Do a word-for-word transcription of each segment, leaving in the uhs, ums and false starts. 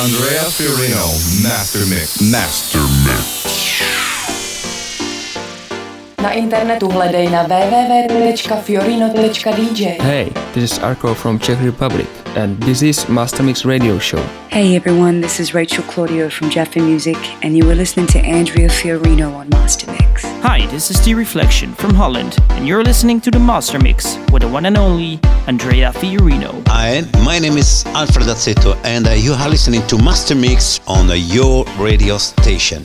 Andrea Fiorino, Master Mix. Master Mix. Na internetu hledej na w w w tečka fiorino tečka d j. Hey, this is Arko from Czech Republic, and this is Master Mix Radio Show. Hey everyone, this is Rachel Claudio from Jaffa Music, and you were listening to Andrea Fiorino on Master Mix. Hi, this is The Reflection from Holland, and you're listening to the Master Mix with the one and only Andrea Fiorino. Hi, my name is Alfred Azzetto, and uh, you are listening to Master Mix on uh, your radio station.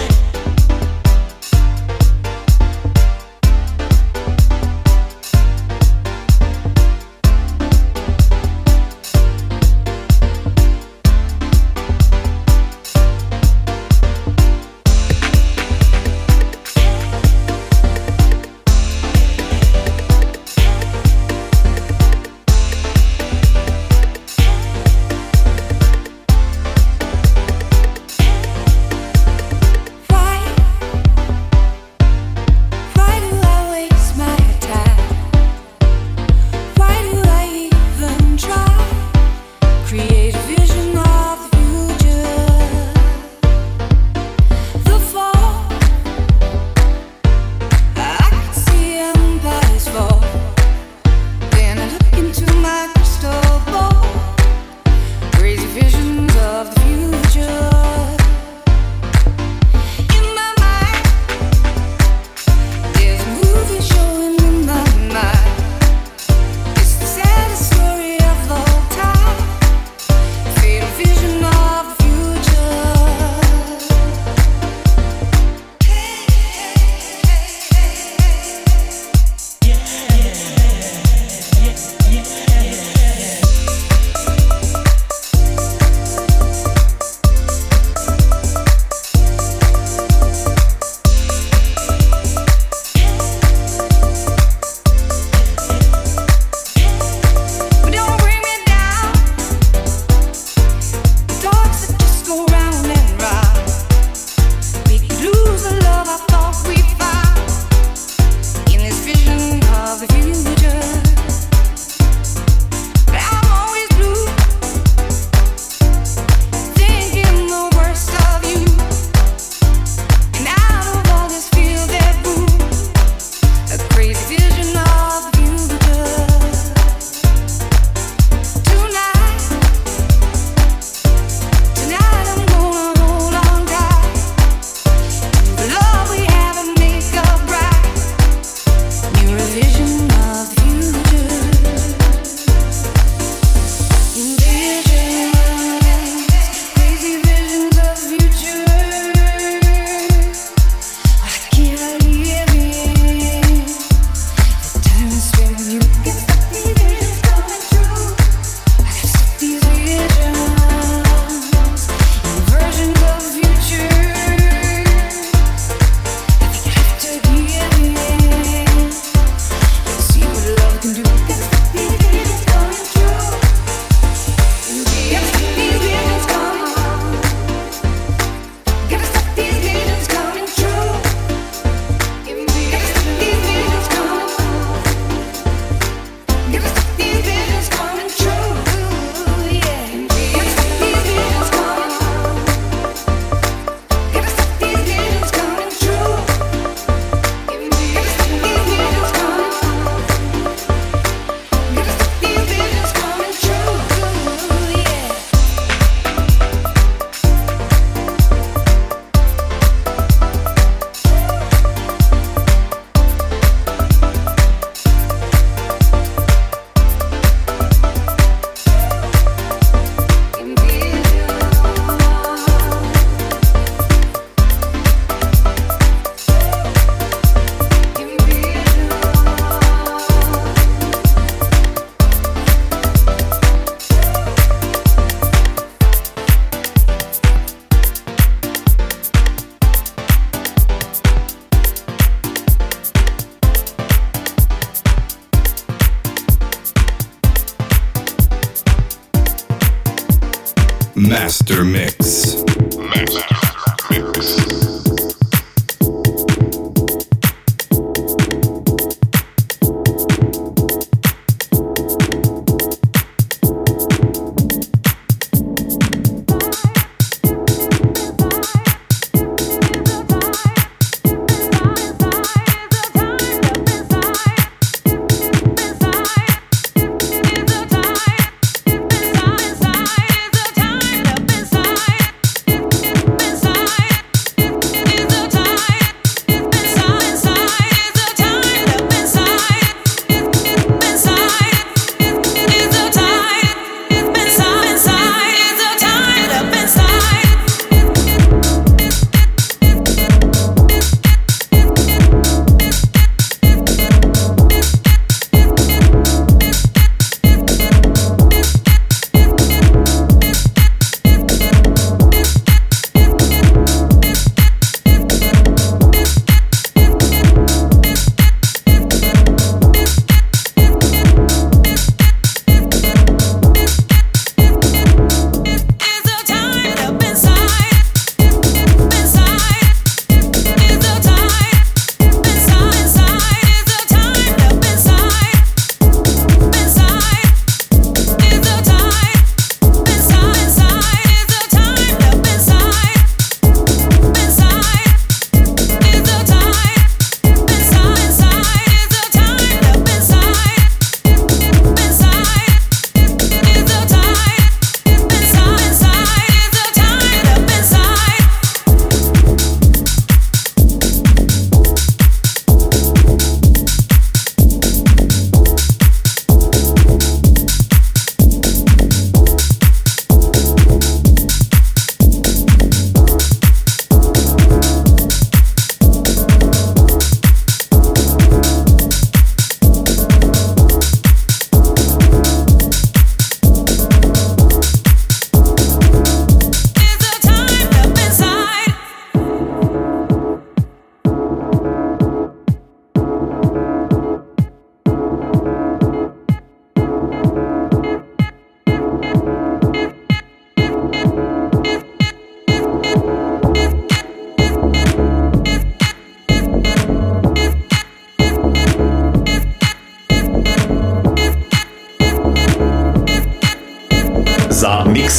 Master Mix. Master Mix.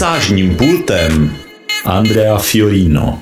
mixážním pultem Andrea Fiorino.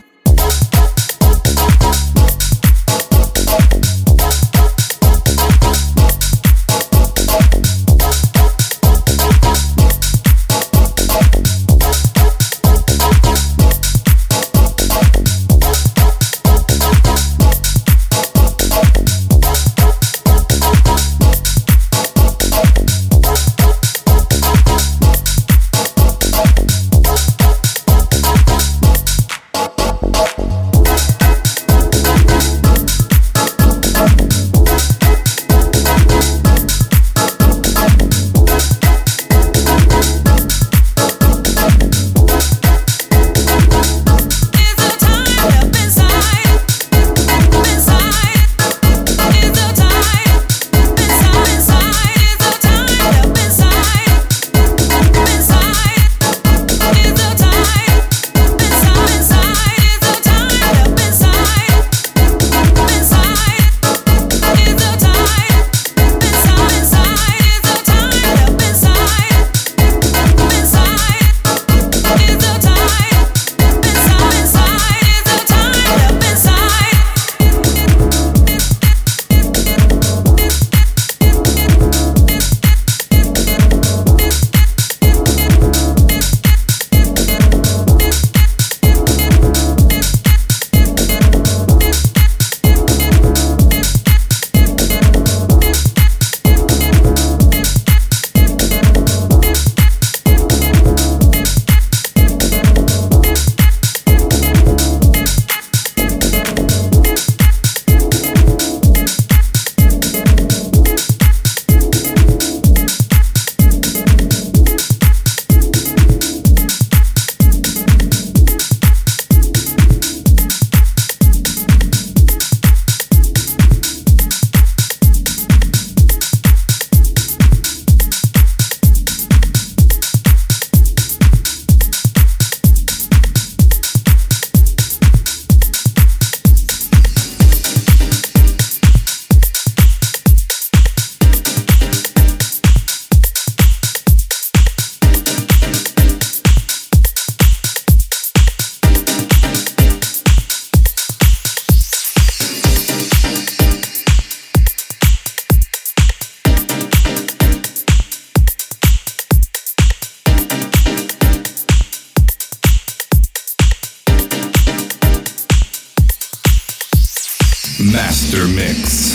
Master Mix.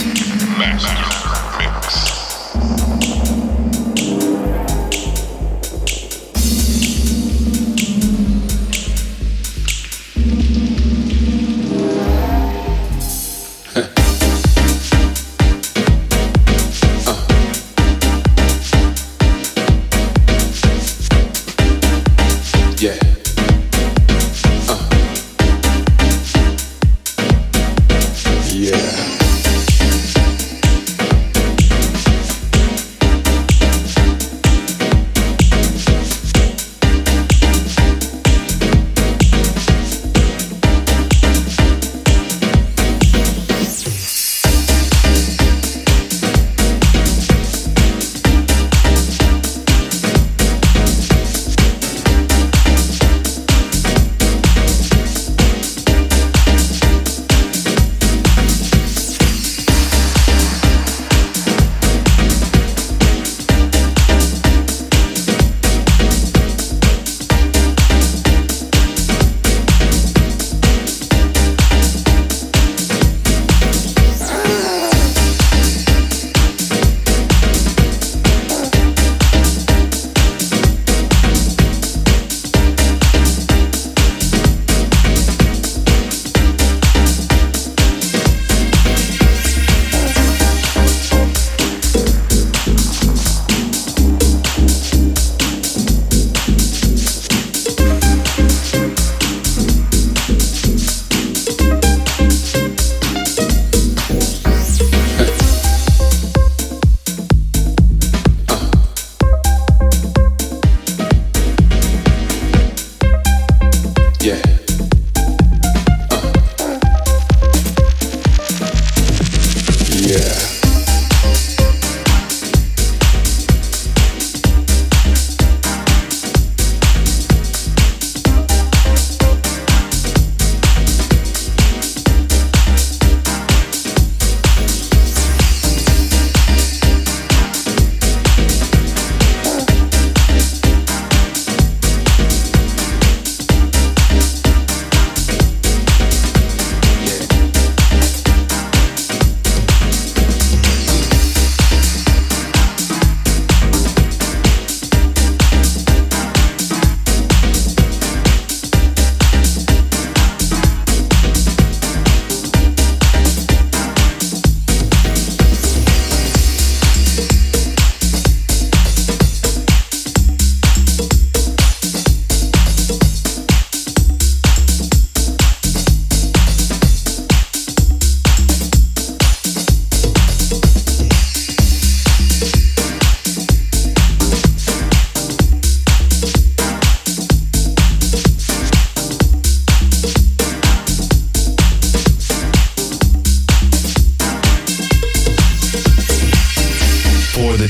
Master Mix.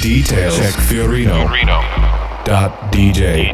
details, check Fiorino dot D J.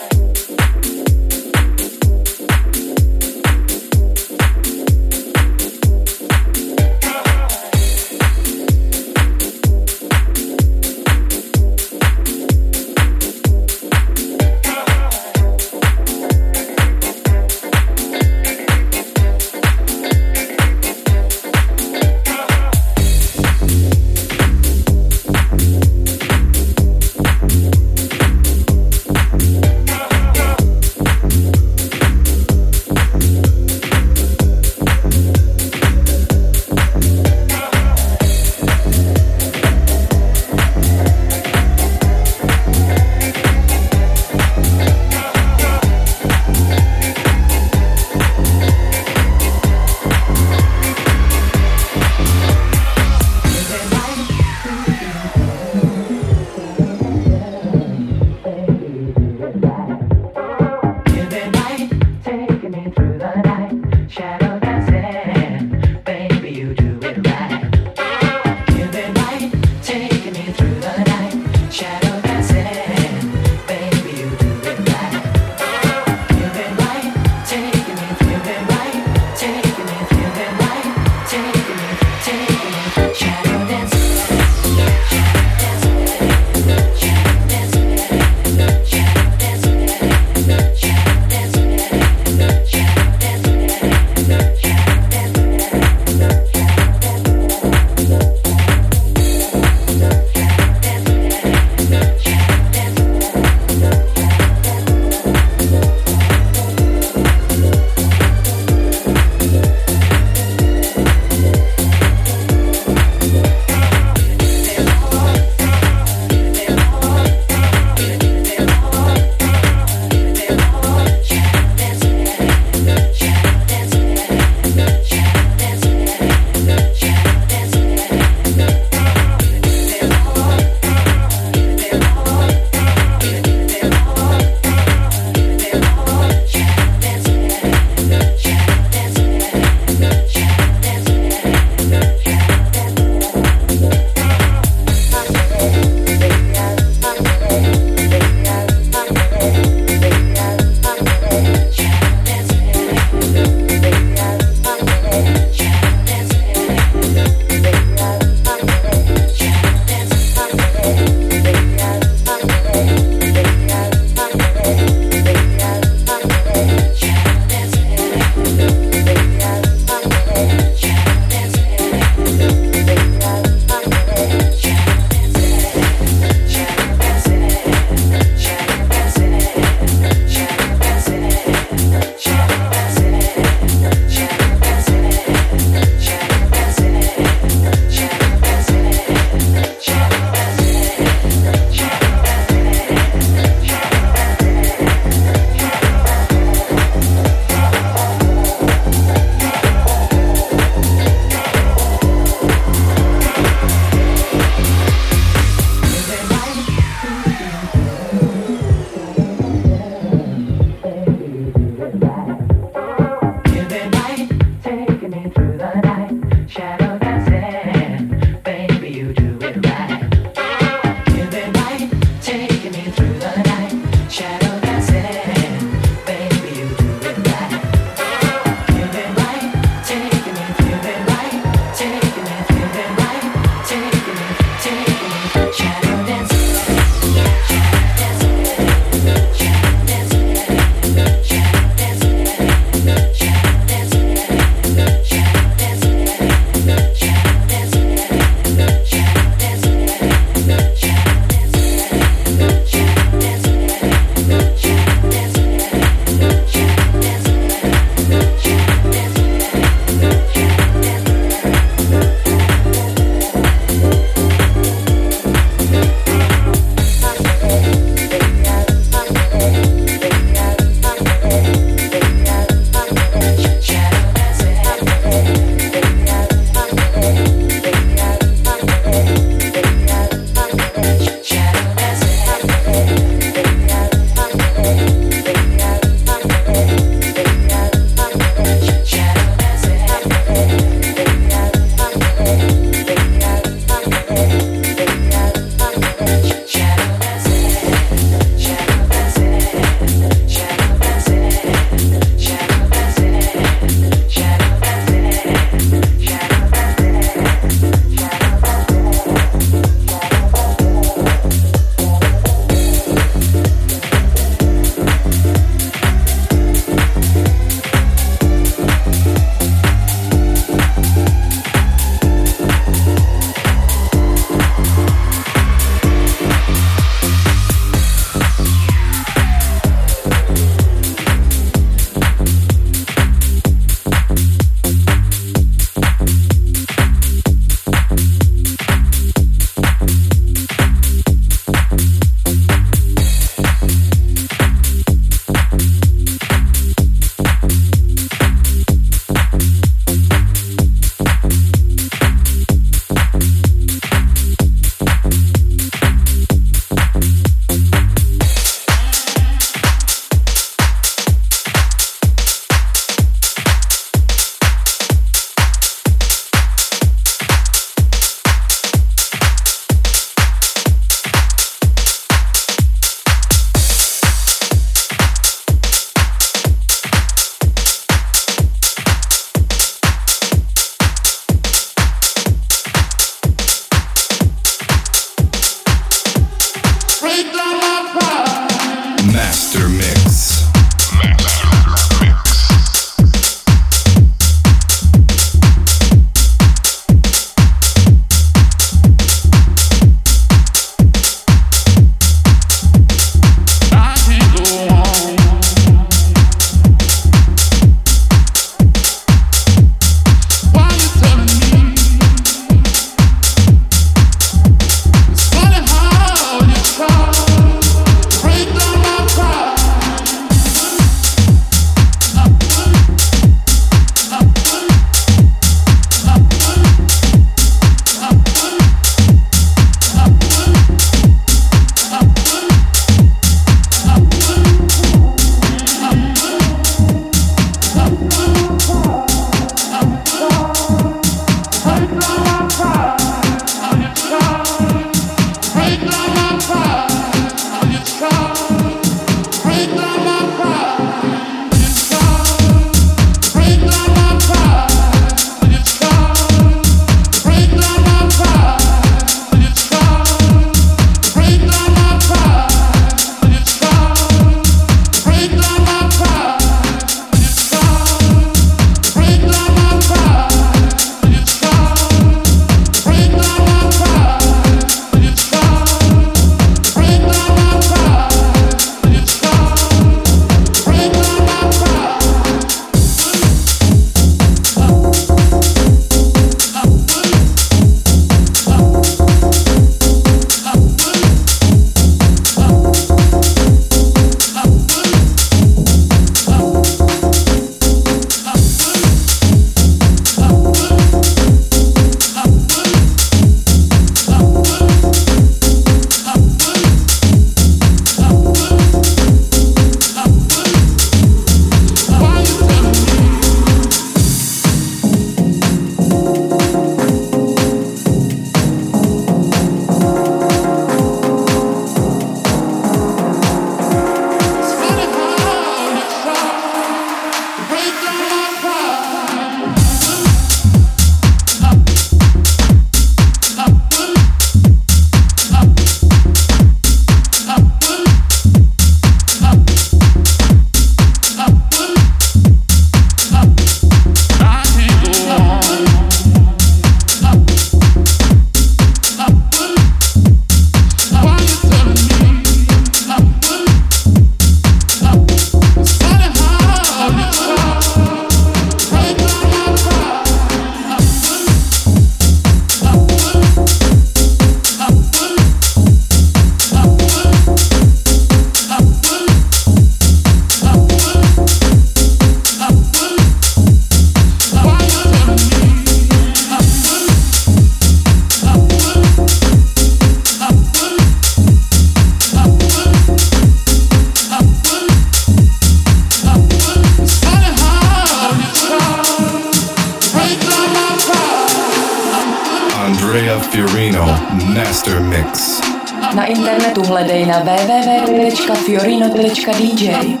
Andrea Fiorino Master Mix. Na internetu hledej na w w w tečka fiorino tečka d j.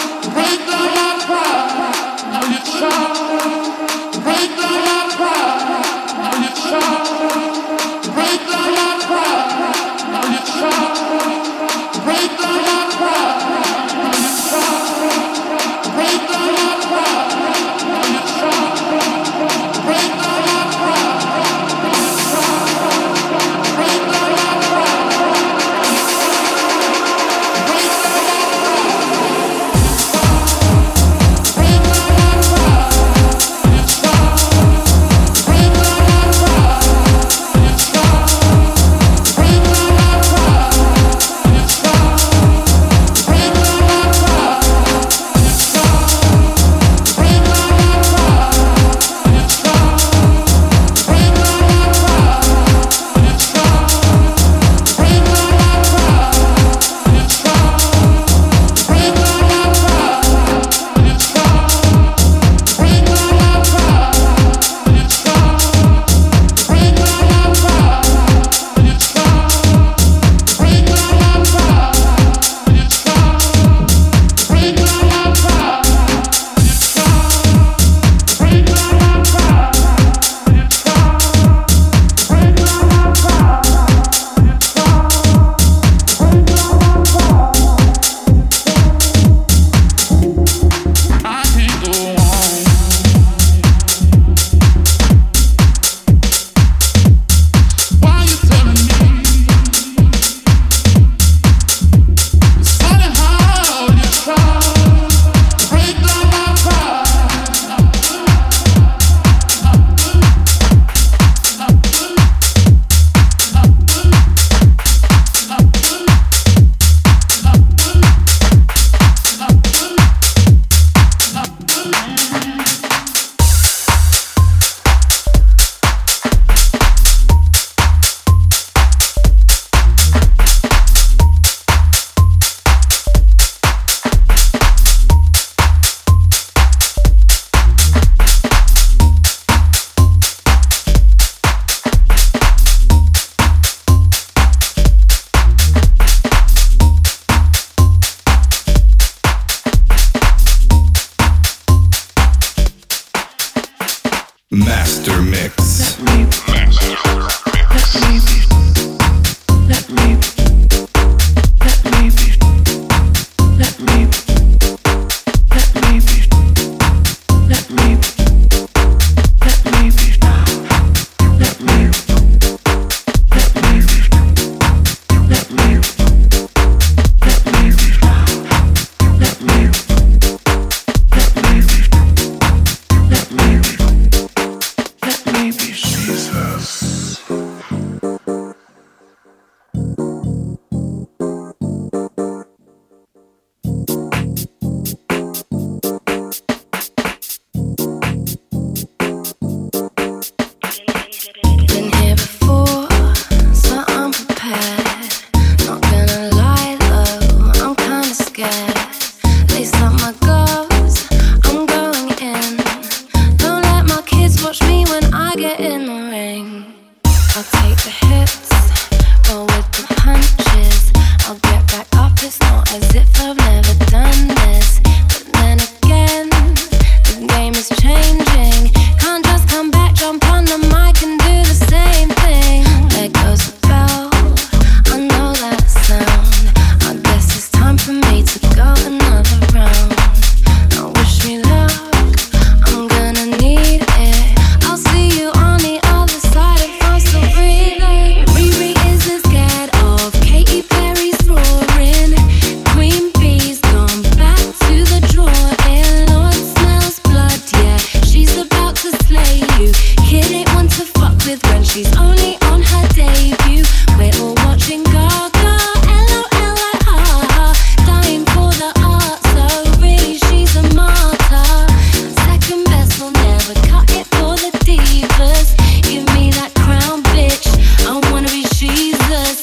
Break down my pride. Master Mix. Let me, Master Mix. Let me, let me be, let me, let me be, let me, let me be, let me, let me be, let me, let me be, let me, let me be, let me be. Maybe Jesus. Been here before, so I'm prepared. Not gonna lie though, I'm kinda scared. Lace up my gloves, I'm going in. Don't let my kids watch me when I get in the ring. I'll take the hits, roll with the punches. I'll get back up, it's not as if I've never done this. But then again, the game is changing. Can't just come back, jump on the mic and do the same thing. There goes the bell, I know that sound. I guess it's time for me to go another round. Now wish me luck, I'm gonna need it. I'll see you on the other side if I'm still breathing. Riri isn't scared of Katy Perry's roaring. Queen Bee's gone back to the drawer. And Lord smells blood, yeah, she's about to slay you. Kid ain't one to fuck with when she's only on her debut. We're all watching Gaga, L O L like ha ha. Dying for the art, so really she's a martyr. Second best will never cut it for the divas. Give me that crown, bitch, I wanna be Jesus.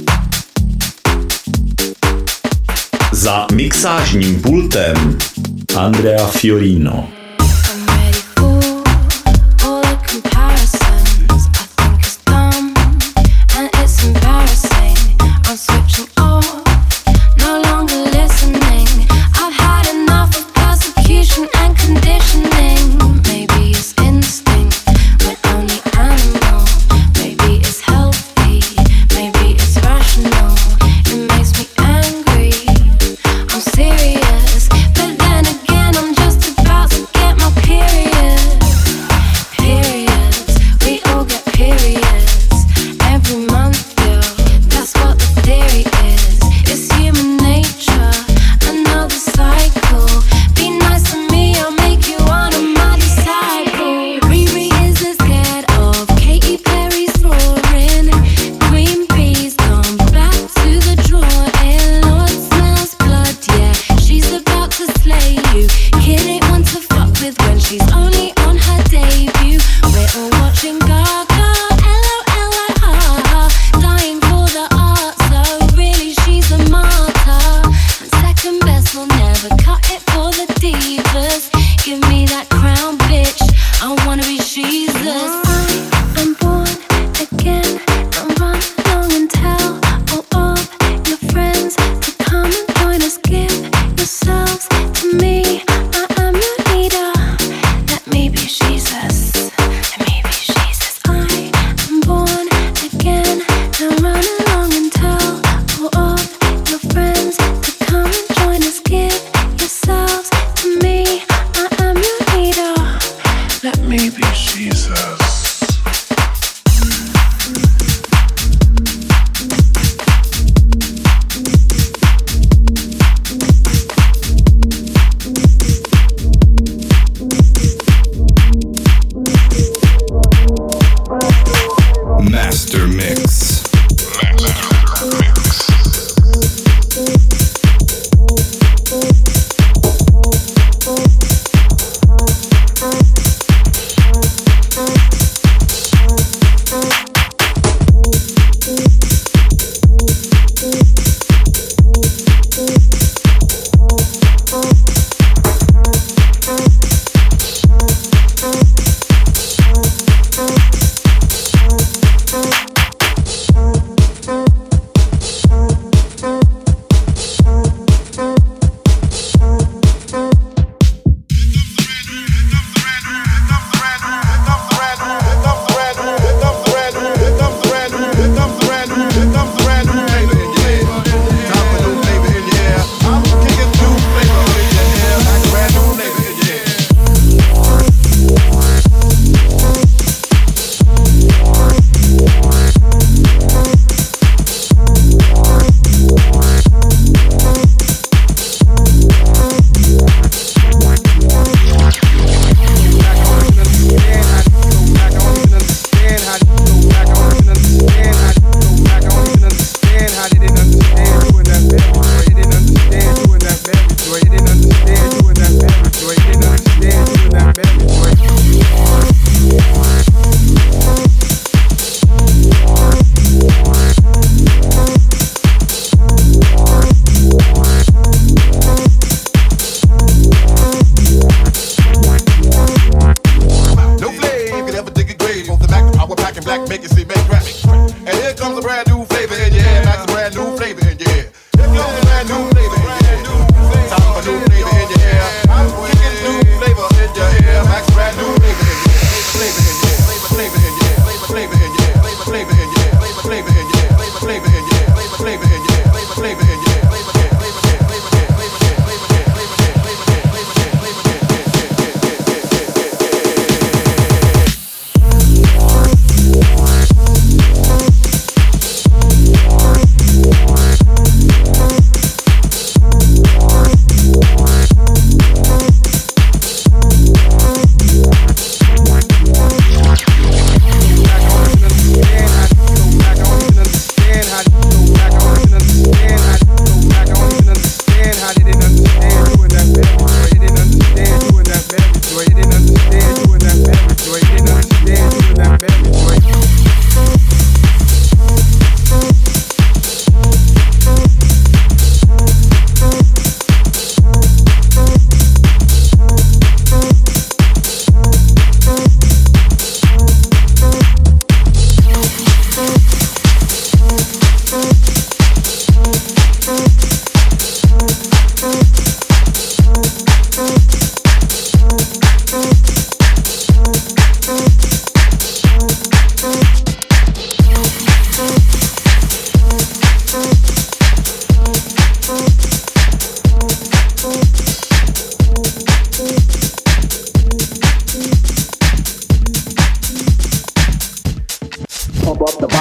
Za mixážním pultem Andrea Fiorino. I'm ready for all the comparisons. I think it's dumb and it's embarrassing. I'm switching off, no longer listening. I've had enough of persecution and conditioning. Maybe it's instinct, we're only animal. Maybe it's healthy, maybe it's rational. It makes me angry, I'm serious. But then again, I'm just about to get my period. Periods, we all get periods every month, yo. That's what the theory is. It's human nature, another cycle. Be nice to me, I'll make you one of my disciples. Riri isn't scared of Katy Perry's roaring. Queen Bee's gone back to the drawer. And Lord smells blood, yeah, she's about to slay you. Kid ain't one to fuck with when she's only on her debut. We're all watching Gaga, L O L like ha ha. Dying for the art, so really she's a martyr. And second best will never cut it for the divas. Give me that crown, bitch, I wanna be Jesus. I'm born again, I'm run along and tell all of your friends to come and join us. Give yourselves to me, I am your leader. Let me be Jesus, let me be Jesus. I am born again, now run along and tell all of your friends to come and join us. Give yourselves to me, I am your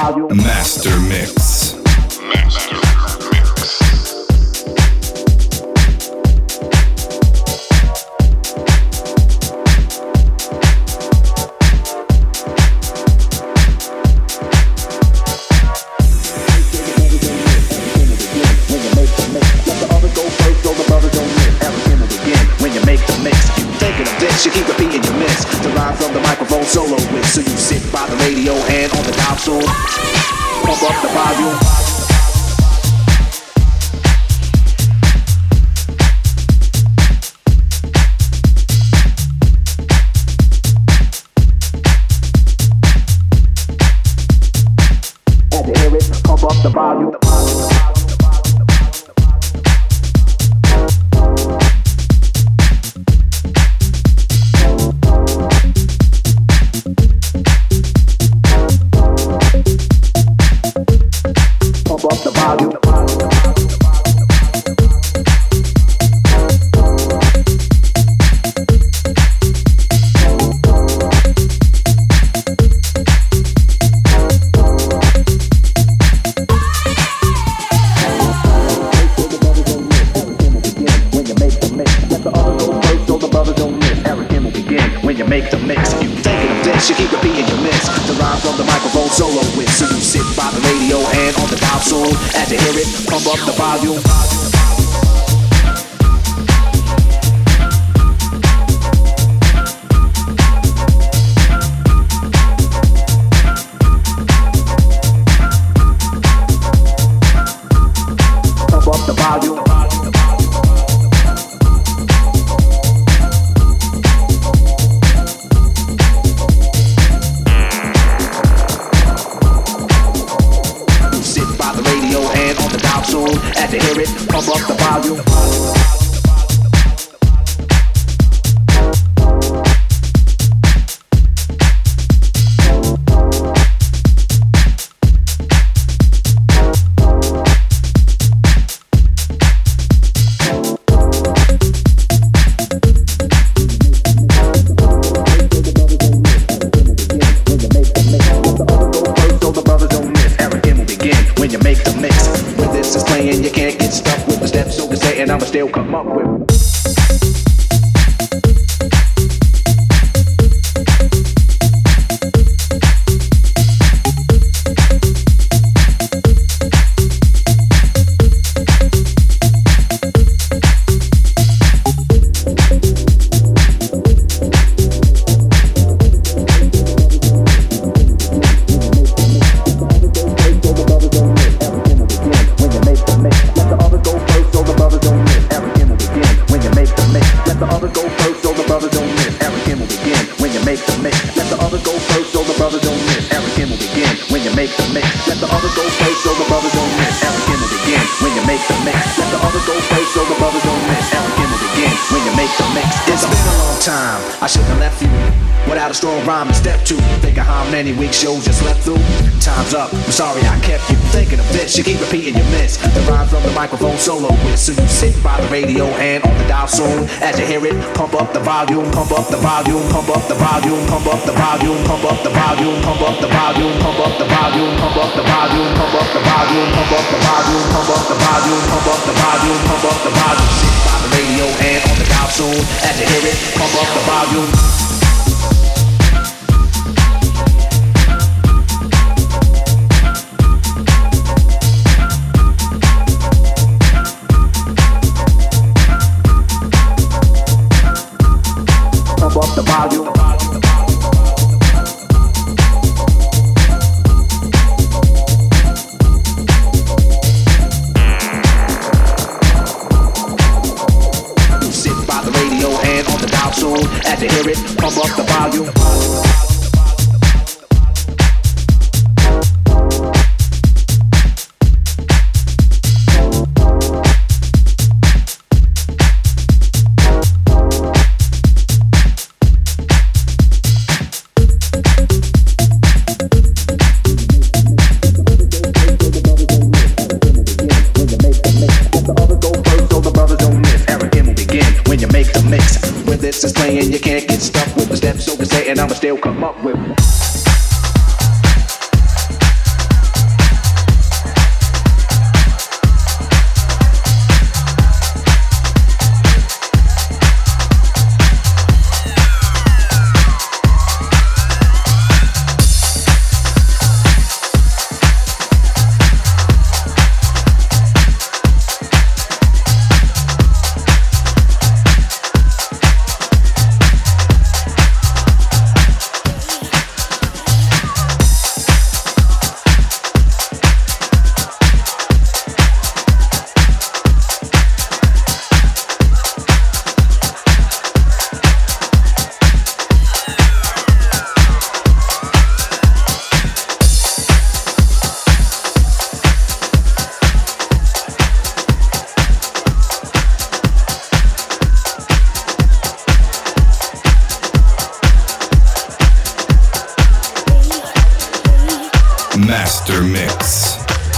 volume. Master Mix. Master Mix. You keep repeating your miss. The rhyme from the microphone solo with. So you sit by the radio and on the dial soon. Pump up the volume. Had to hear it. Pump up the volume. Pump up the volume. Pump up the volume. Had to hear it, pump up the volume. And I'ma still come up with I shouldn't have left you without a strong rhyme and step two. Think of how many week shows you slept through. Time's up, I'm sorry I kept you thinking of this. You keep repeating your miss. The rhyme from the microphone solo with. So you sit by the radio and on the dial soon. As you hear it, pump up the volume, pump up the volume, pump up the volume, pump up the volume, pump up the volume, pump up the volume, pump up the volume, pump up the volume, pump up the volume, pump up the volume, pump up the volume, pump up the volume, pump up the volume. Sit by the radio and on the dial soon. As you hear it, pump up the volume. Pump up the volume. Sit by the radio and on the dial soon. As you hear it, pump up the volume. This is playing, you can't get stuck with the steps, so to say, and I'ma still come up with. Master Mix.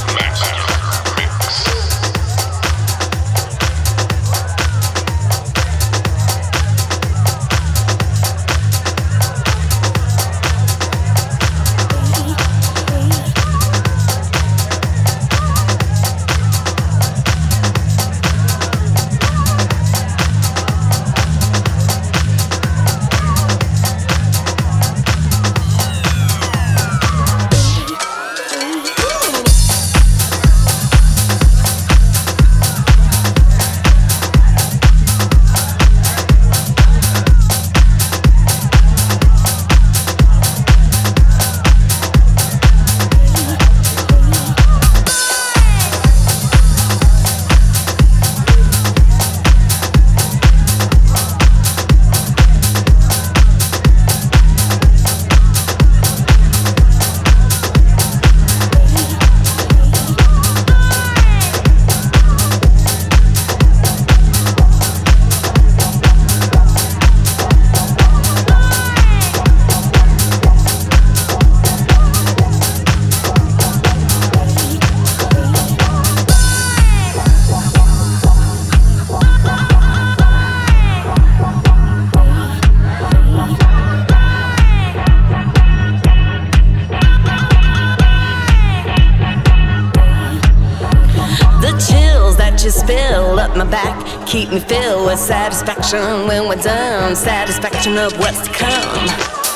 Keep me filled with satisfaction when we're done. Satisfaction of what's to come.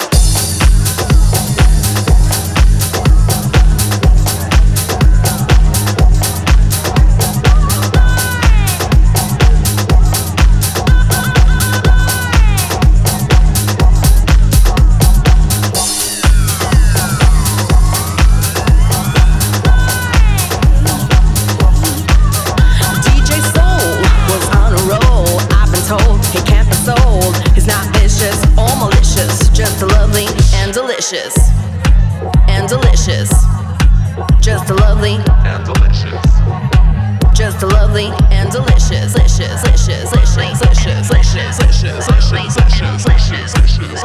Delicious and delicious, just a lovely and delicious, just a lovely and delicious, delicious, delicious, delicious, delicious, delicious, delicious, delicious,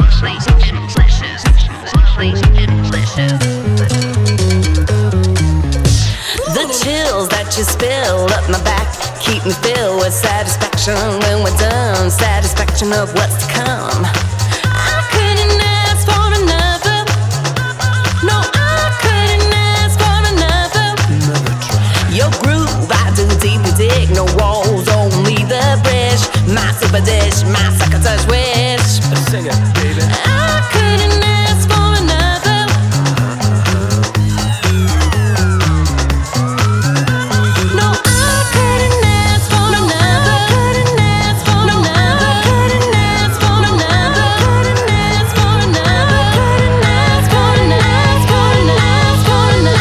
delicious. The chills that you spill up my back keep me filled with satisfaction when we're done. Satisfaction of what's to come. Your groove, I do deeply dig. No walls, only the bridge. My super dish, my sucker touch wish. Sing it, baby. I couldn't ask for another. No, I couldn't ask for another. Couldn't ask for another. Couldn't ask for another. Couldn't ask for another. Couldn't ask for another. Couldn't ask for another.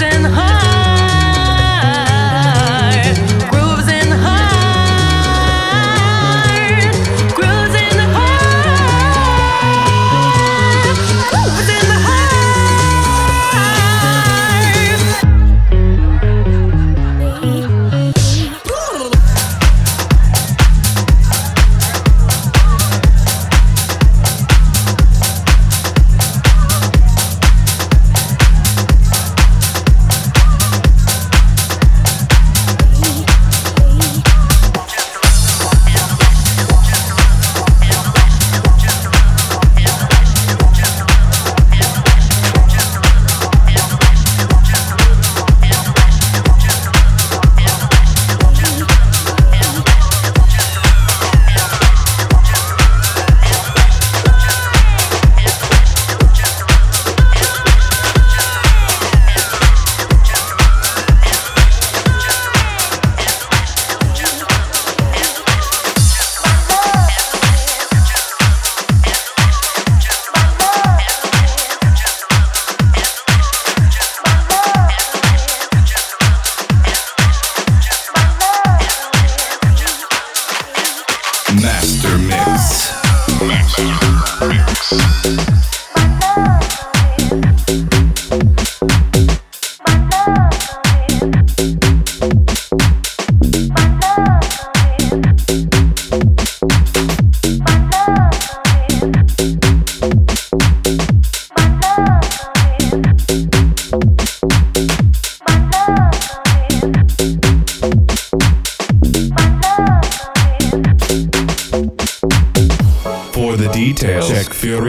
Grooves in the heart.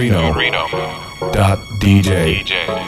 Fiorino. Dot D J.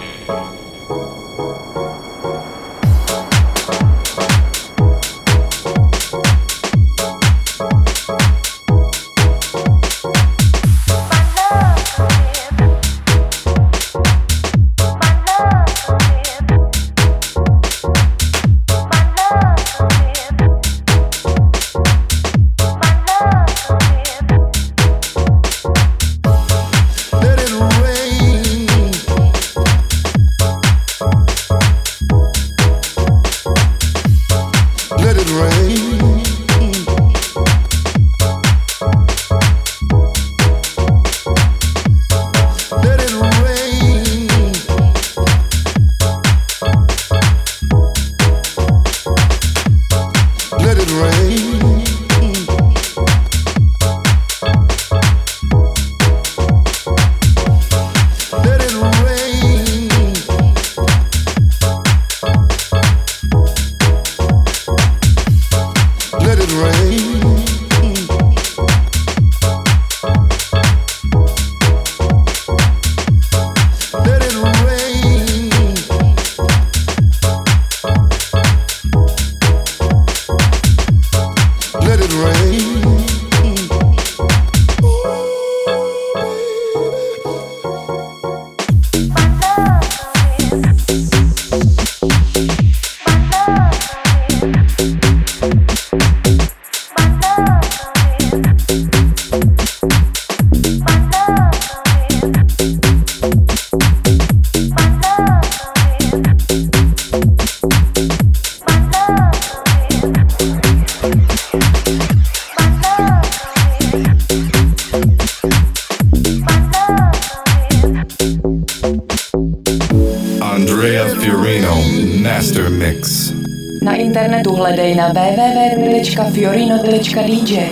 Na internetu hledej na w w w tečka fiorino tečka d j.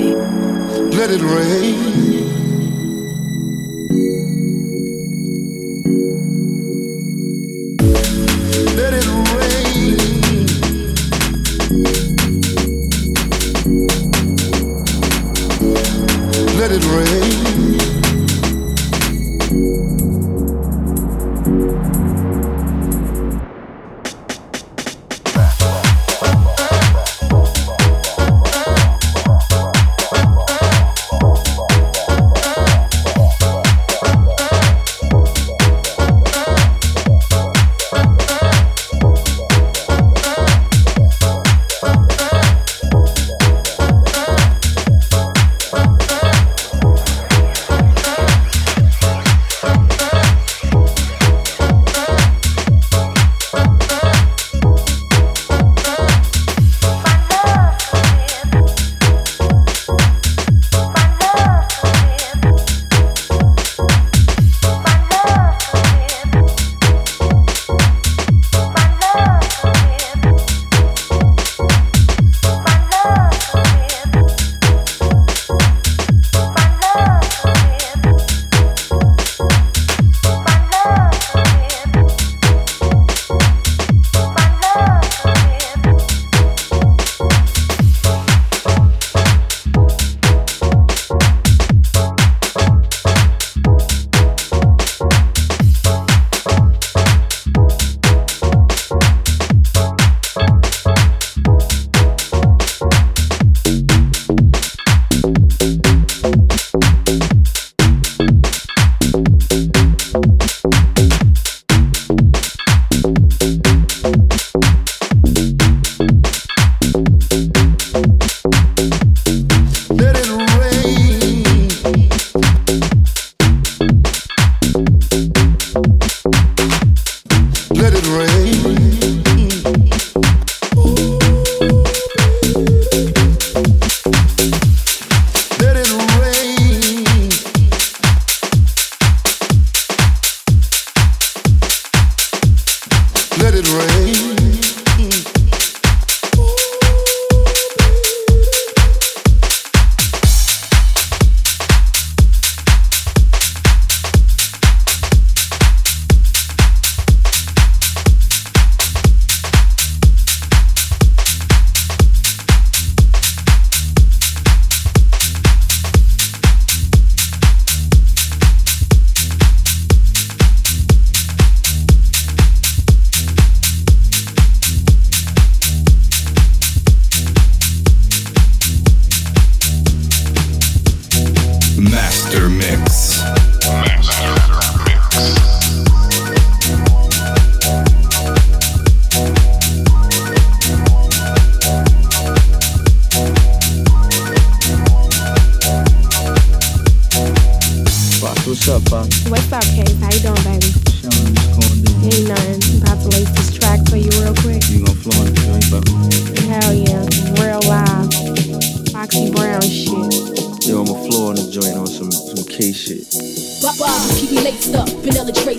Let it rain. Let it rain. Let it rain.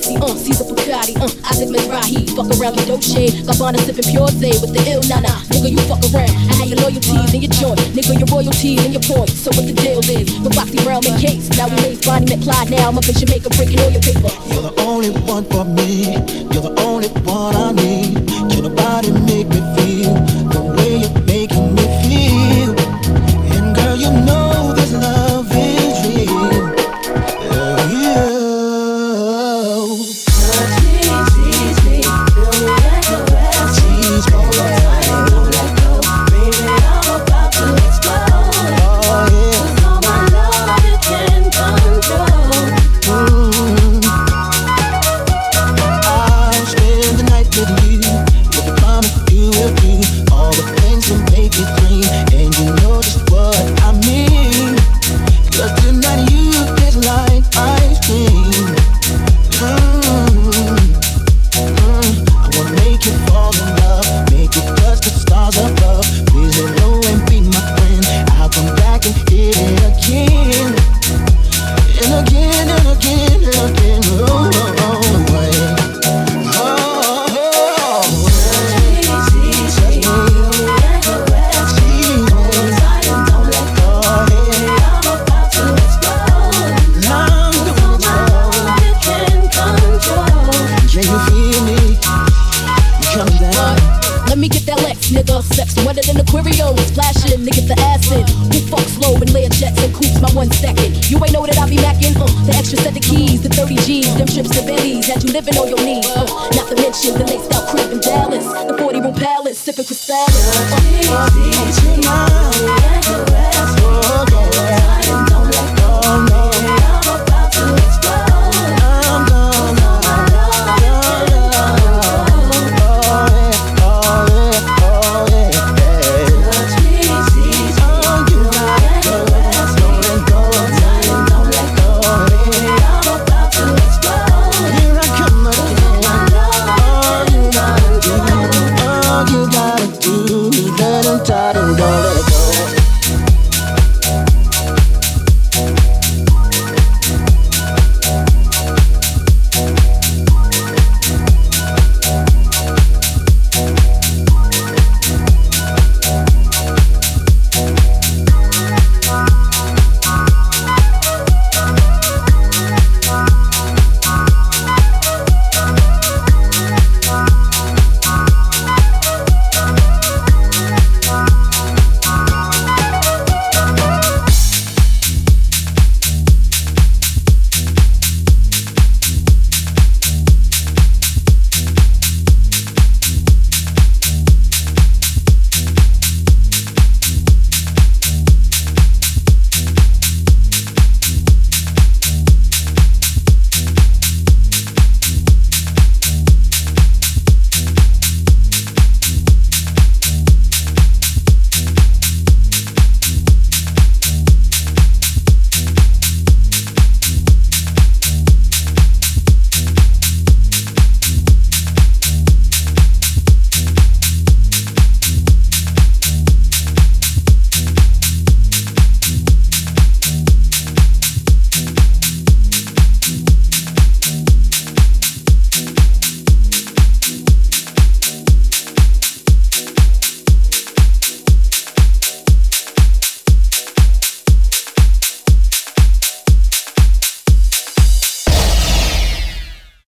Tracy, uh, Caesar Bugatti, uh, Isaac Mizrahi. Fuck around with Dolce, Gabbana sipping Pure Zay with the ill nana. Nigga, you fuck around, I had your loyalties in your joint. Nigga, your royalties and your points. So what the deal is? With Foxy Brown and Case. Now we raise Bonnie McClyde. Now I'm up in Jamaica breaking all your paper. You're the only one for me. You're the only one I need. Can nobody make me feel the way you're making me feel? And girl, you know this love is real. Yeah, yeah. Tease, tease me, feel me like a rest. Tease me, don't let go, baby, I'm about to explode. oh yeah. 'Cause all my love you can control. Mm. I'll spend the night with you. With the promise you will do all the things that make you dream, and you know just what I mean. 'Cause tonight you taste like ice cream. Mm. Mm. I wanna make you fall in love, make you touch the stars above. Please don't know and be my friend. I'll come back and hit it again, and again and again and again. Oh, oh, oh, oh, oh, oh. Tease, tease me, feel me like a rest. Tease me, Tight and don't let go, oh baby, yeah. I'm about to explode. I'm the All one my that's love you can control. Can you feel me? You coming down? Let me get that Lex, nigga. Sex wetter than Aquarium. Splashing, nigga, the acid. Who fuck slow and layer jets and coops my one second? You ain't know that I be macking. Uh, the extra set of keys, the thirty G's, them trips to Bentley's. Had you living on your knees. Uh, not to mention the laced out crib in Dallas. The forty room palace, sipping Cristal. Uh, uh, uh, Tonight.